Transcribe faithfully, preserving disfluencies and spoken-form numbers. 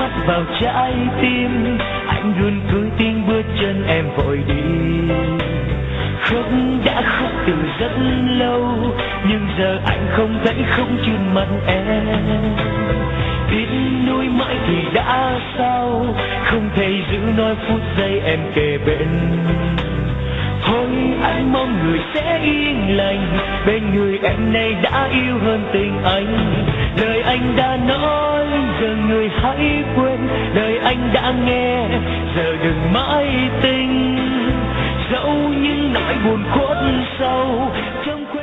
khắc vào trái tim. Anh luôn cưới tiếng bước chân em vội đi. Khóc đã khóc từ rất lâu, nhưng giờ anh không thấy không trên mặt em. Biết nuối mãi thì đã sao, không thể giữ nói phút giây em kề bên. Thôi anh mong người sẽ yên lành, bên người em này đã yêu hơn tình anh. Lời anh đã nói, giờ người hãy quên. Lời anh đã nghe, giờ đừng mãi tin. Dẫu những nỗi buồn khuất sâu trong